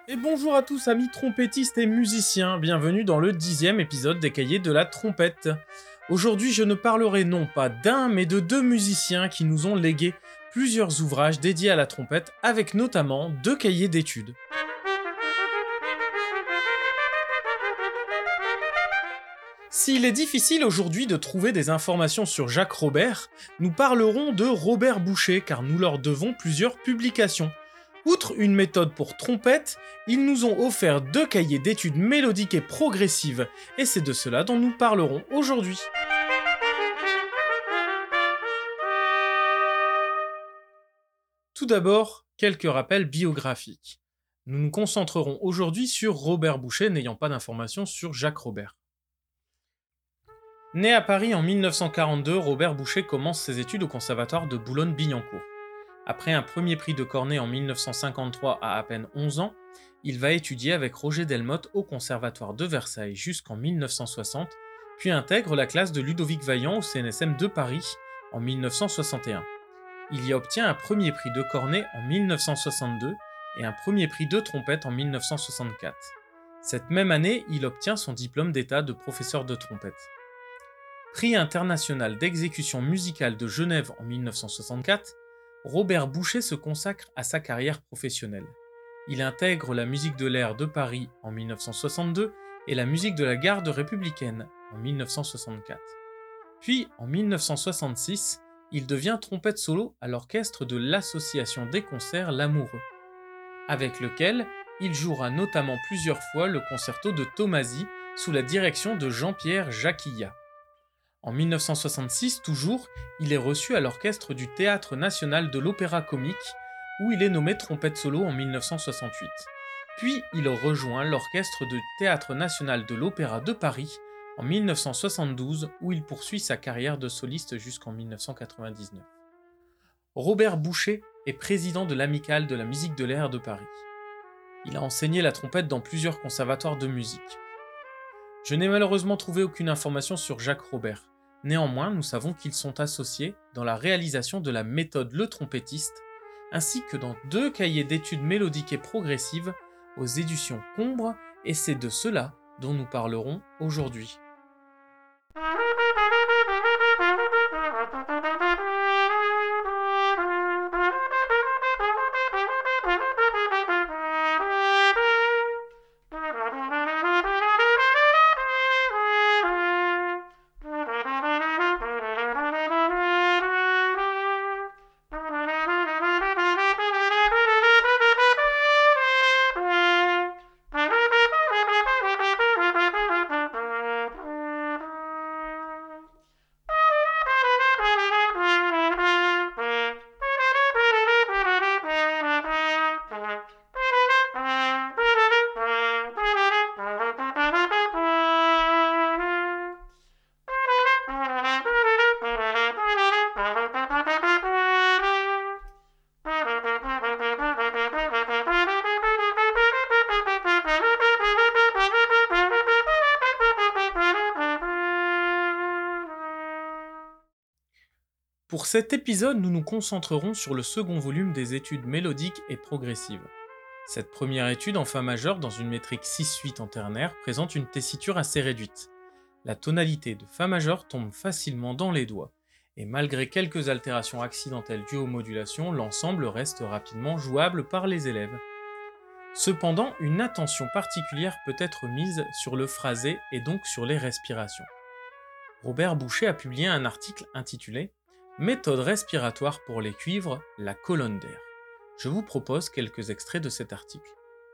Et bonjour à tous amis trompettistes et musiciens, bienvenue dans le 10e épisode des Cahiers de la trompette. Aujourd'hui je ne parlerai non pas d'un mais de deux musiciens qui nous ont légué plusieurs ouvrages dédiés à la trompette avec notamment deux cahiers d'études. S'il est difficile aujourd'hui de trouver des informations sur Jacques Robert, nous parlerons de Robert Boucher car nous leur devons plusieurs publications. Outre une méthode pour trompette, ils nous ont offert deux cahiers d'études mélodiques et progressives, et c'est de cela dont nous parlerons aujourd'hui. Tout d'abord, quelques rappels biographiques. Nous nous concentrerons aujourd'hui sur Robert Boucher, n'ayant pas d'informations sur Jacques Robert. Né à Paris en 1942, Robert Boucher commence ses études au conservatoire de Boulogne-Billancourt. Après un premier prix de cornet en 1953 à peine 11 ans, il va étudier avec Roger Delmotte au conservatoire de Versailles jusqu'en 1960, puis intègre la classe de Ludovic Vaillant au CNSM de Paris en 1961. Il y obtient un premier prix de cornet en 1962 et un premier prix de trompette en 1964. Cette même année, il obtient son diplôme d'état de professeur de trompette. Prix international d'exécution musicale de Genève en 1964, Robert Boucher se consacre à sa carrière professionnelle. Il intègre la musique de l'air de Paris en 1962 et la musique de la garde républicaine en 1964. Puis, en 1966, il devient trompette solo à l'orchestre de l'Association des concerts L'Amoureux, avec lequel il jouera notamment plusieurs fois le concerto de Tomasi sous la direction de Jean-Pierre Jacquillat. En 1966, toujours, il est reçu à l'orchestre du Théâtre national de l'Opéra-Comique, où il est nommé trompette solo en 1968. Puis il rejoint l'orchestre du Théâtre national de l'Opéra de Paris en 1972, où il poursuit sa carrière de soliste jusqu'en 1999. Robert Boucher est président de l'Amicale de la musique de l'air de Paris. Il a enseigné la trompette dans plusieurs conservatoires de musique. Je n'ai malheureusement trouvé aucune information sur Jacques Robert. Néanmoins, nous savons qu'ils sont associés dans la réalisation de la méthode Le Trompettiste, ainsi que dans deux cahiers d'études mélodiques et progressives aux éditions Combre, et c'est de cela dont nous parlerons aujourd'hui. Pour cet épisode, nous nous concentrerons sur le second volume des études mélodiques et progressives. Cette première étude en fa majeur dans une métrique 6-8 en ternaire présente une tessiture assez réduite. La tonalité de fa majeur tombe facilement dans les doigts, et malgré quelques altérations accidentelles dues aux modulations, l'ensemble reste rapidement jouable par les élèves. Cependant, une attention particulière peut être mise sur le phrasé et donc sur les respirations. Robert Boucher a publié un article intitulé Méthode respiratoire pour les cuivres, la colonne d'air. Je vous propose quelques extraits de cet article.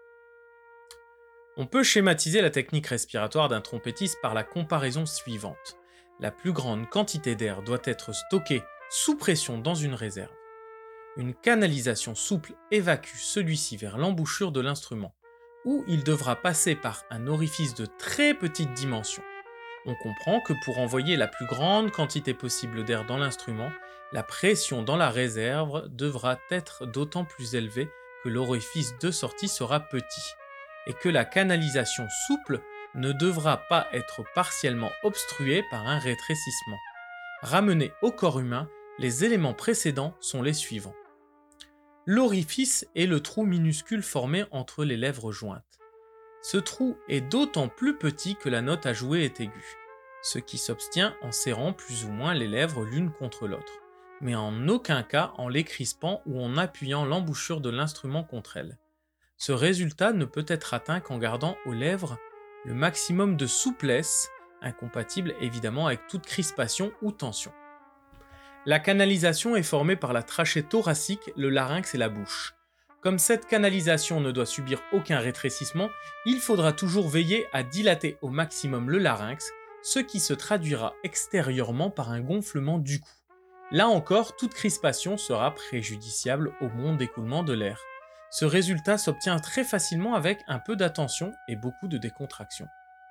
On peut schématiser la technique respiratoire d'un trompettiste par la comparaison suivante. La plus grande quantité d'air doit être stockée sous pression dans une réserve. Une canalisation souple évacue celui-ci vers l'embouchure de l'instrument, où il devra passer par un orifice de très petite dimension. On comprend que pour envoyer la plus grande quantité possible d'air dans l'instrument, la pression dans la réserve devra être d'autant plus élevée que l'orifice de sortie sera petit, et que la canalisation souple ne devra pas être partiellement obstruée par un rétrécissement. Ramenés au corps humain, les éléments précédents sont les suivants. L'orifice est le trou minuscule formé entre les lèvres jointes. Ce trou est d'autant plus petit que la note à jouer est aiguë, ce qui s'obtient en serrant plus ou moins les lèvres l'une contre l'autre, mais en aucun cas en les crispant ou en appuyant l'embouchure de l'instrument contre elles. Ce résultat ne peut être atteint qu'en gardant aux lèvres le maximum de souplesse, incompatible évidemment avec toute crispation ou tension. La canalisation est formée par la trachée thoracique, le larynx et la bouche. Comme cette canalisation ne doit subir aucun rétrécissement, il faudra toujours veiller à dilater au maximum le larynx, ce qui se traduira extérieurement par un gonflement du cou. Là encore, toute crispation sera préjudiciable au bon d'écoulement de l'air. Ce résultat s'obtient très facilement avec un peu d'attention et beaucoup de décontraction.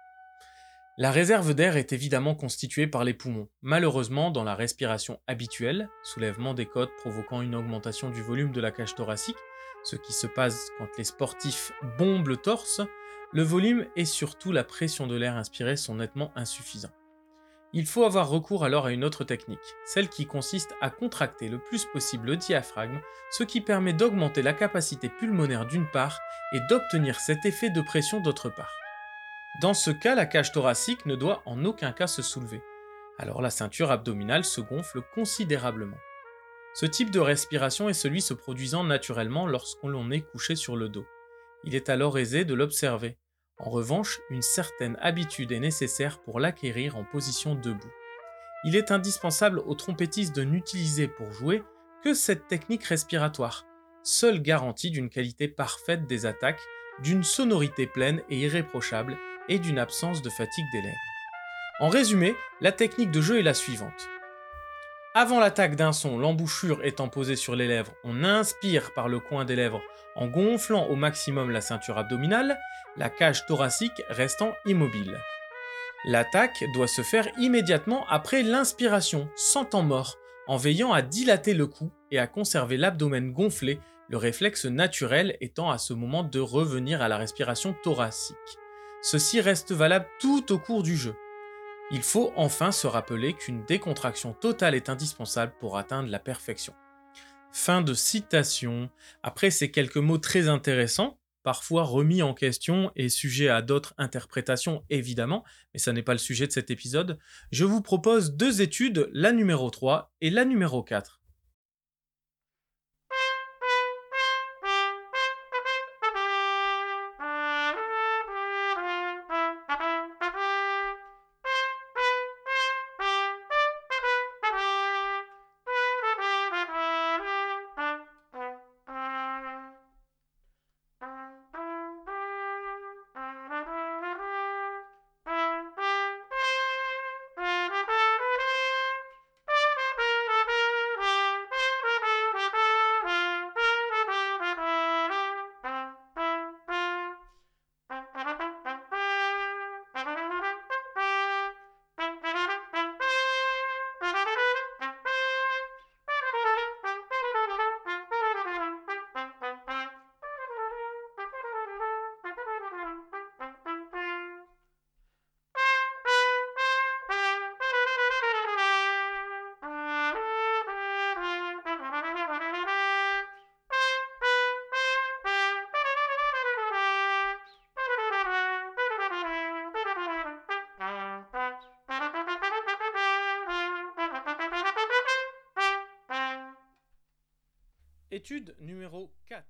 La réserve d'air est évidemment constituée par les poumons. Malheureusement, dans la respiration habituelle, soulèvement des côtes provoquant une augmentation du volume de la cage thoracique, ce qui se passe quand les sportifs bombent le torse, le volume et surtout la pression de l'air inspiré sont nettement insuffisants. Il faut avoir recours alors à une autre technique, celle qui consiste à contracter le plus possible le diaphragme, ce qui permet d'augmenter la capacité pulmonaire d'une part et d'obtenir cet effet de pression d'autre part. Dans ce cas, la cage thoracique ne doit en aucun cas se soulever. Alors la ceinture abdominale se gonfle considérablement. Ce type de respiration est celui se produisant naturellement lorsqu'on est couché sur le dos. Il est alors aisé de l'observer. En revanche, une certaine habitude est nécessaire pour l'acquérir en position debout. Il est indispensable aux trompettistes de n'utiliser pour jouer que cette technique respiratoire, seule garantie d'une qualité parfaite des attaques, d'une sonorité pleine et irréprochable et d'une absence de fatigue des lèvres. En résumé, la technique de jeu est la suivante. Avant l'attaque d'un son, l'embouchure étant posée sur les lèvres, on inspire par le coin des lèvres en gonflant au maximum la ceinture abdominale, la cage thoracique restant immobile. L'attaque doit se faire immédiatement après l'inspiration, sans temps mort, en veillant à dilater le cou et à conserver l'abdomen gonflé, le réflexe naturel étant à ce moment de revenir à la respiration thoracique. Ceci reste valable tout au cours du jeu. Il faut enfin se rappeler qu'une décontraction totale est indispensable pour atteindre la perfection. Fin de citation. Après ces quelques mots très intéressants, parfois remis en question et sujets à d'autres interprétations évidemment, mais ça n'est pas le sujet de cet épisode, je vous propose deux études, la numéro 3 et la numéro 4. Étude numéro 4.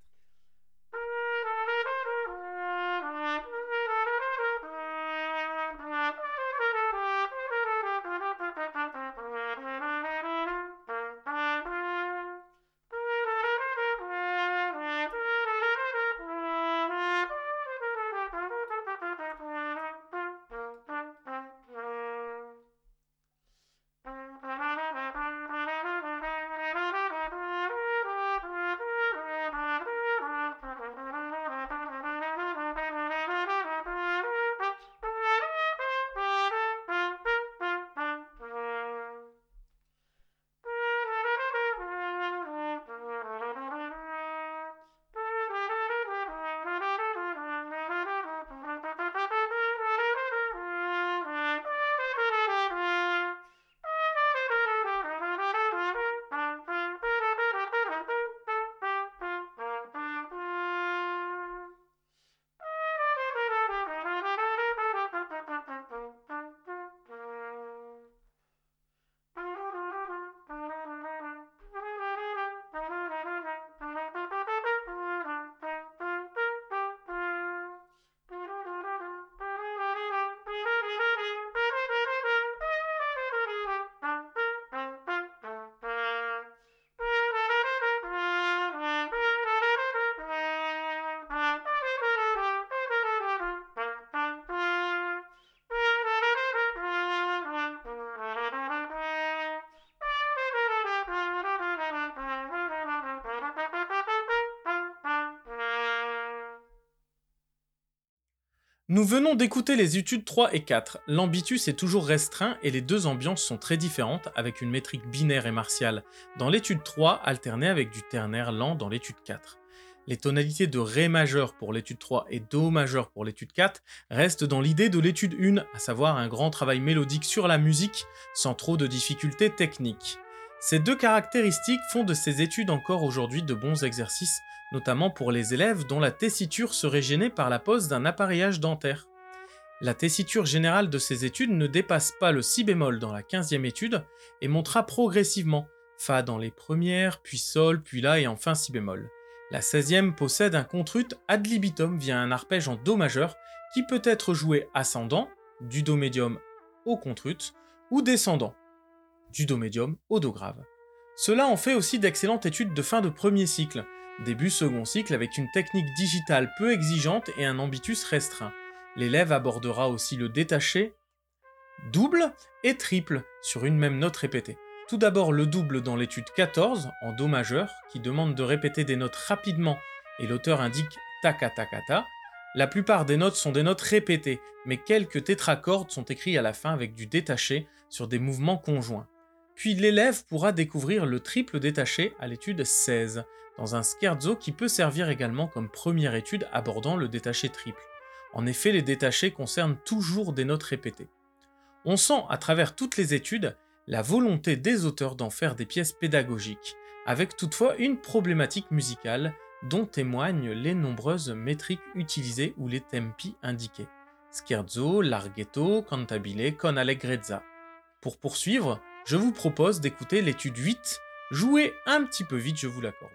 Nous venons d'écouter les études 3 et 4. L'ambitus est toujours restreint et les deux ambiances sont très différentes avec une métrique binaire et martiale dans l'étude 3 alternée avec du ternaire lent dans l'étude 4. Les tonalités de Ré majeur pour l'étude 3 et Do majeur pour l'étude 4 restent dans l'idée de l'étude 1, à savoir un grand travail mélodique sur la musique sans trop de difficultés techniques. Ces deux caractéristiques font de ces études encore aujourd'hui de bons exercices, notamment pour les élèves dont la tessiture serait gênée par la pose d'un appareillage dentaire. La tessiture générale de ces études ne dépasse pas le si bémol dans la 15e étude et montera progressivement Fa dans les premières, puis Sol, puis La et enfin Si bémol. La 16e possède un contrut ad libitum via un arpège en Do majeur qui peut être joué ascendant, du Do médium au contrut, ou descendant, du Do médium au Do grave. Cela en fait aussi d'excellentes études de fin de premier cycle, début second cycle avec une technique digitale peu exigeante et un ambitus restreint. L'élève abordera aussi le détaché, double et triple sur une même note répétée. Tout d'abord le double dans l'étude 14 en Do majeur qui demande de répéter des notes rapidement et l'auteur indique taka taka ta. La plupart des notes sont des notes répétées, mais quelques tétracordes sont écrits à la fin avec du détaché sur des mouvements conjoints. Puis l'élève pourra découvrir le triple détaché à l'étude 16, dans un scherzo qui peut servir également comme première étude abordant le détaché triple. En effet, les détachés concernent toujours des notes répétées. On sent à travers toutes les études la volonté des auteurs d'en faire des pièces pédagogiques, avec toutefois une problématique musicale dont témoignent les nombreuses métriques utilisées ou les tempi indiqués. Scherzo, larghetto, cantabile, con allegrezza. Pour poursuivre, je vous propose d'écouter l'étude 8, jouée un petit peu vite, je vous l'accorde.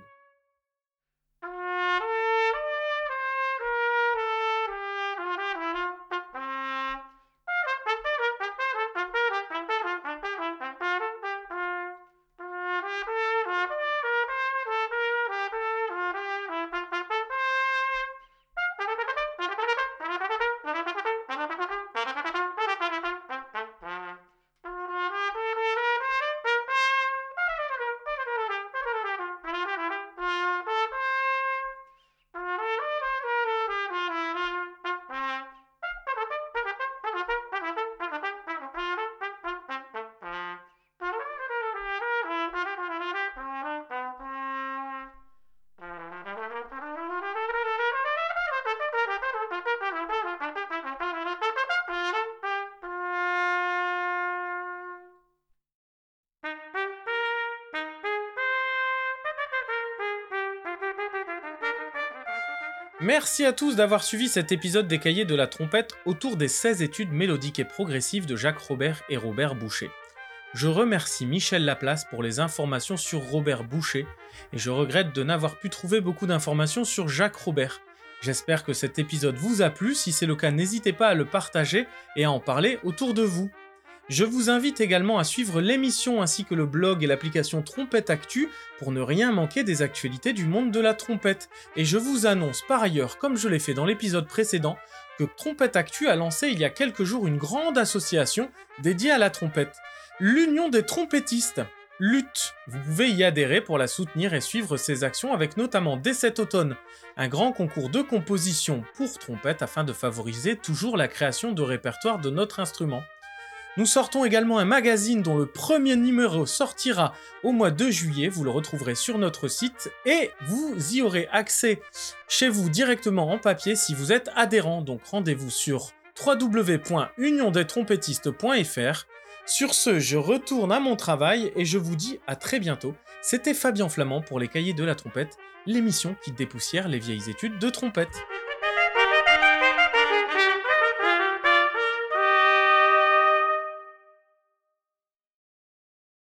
Merci à tous d'avoir suivi cet épisode des Cahiers de la trompette autour des 16 études mélodiques et progressives de Jacques Robert et Robert Boucher. Je remercie Michel Laplace pour les informations sur Robert Boucher et je regrette de n'avoir pu trouver beaucoup d'informations sur Jacques Robert. J'espère que cet épisode vous a plu, si c'est le cas n'hésitez pas à le partager et à en parler autour de vous. Je vous invite également à suivre l'émission ainsi que le blog et l'application Trompette Actu pour ne rien manquer des actualités du monde de la trompette. Et je vous annonce par ailleurs, comme je l'ai fait dans l'épisode précédent, que Trompette Actu a lancé il y a quelques jours une grande association dédiée à la trompette, l'Union des trompettistes, LUT. Vous pouvez y adhérer pour la soutenir et suivre ses actions avec notamment dès cet automne un grand concours de composition pour trompette afin de favoriser toujours la création de répertoire de notre instrument. Nous sortons également un magazine dont le premier numéro sortira au mois de juillet, vous le retrouverez sur notre site et vous y aurez accès chez vous directement en papier si vous êtes adhérent. Donc rendez-vous sur www.uniondestrompettistes.fr. Sur ce, je retourne à mon travail et je vous dis à très bientôt. C'était Fabien Flamand pour les Cahiers de la trompette, l'émission qui dépoussière les vieilles études de trompette.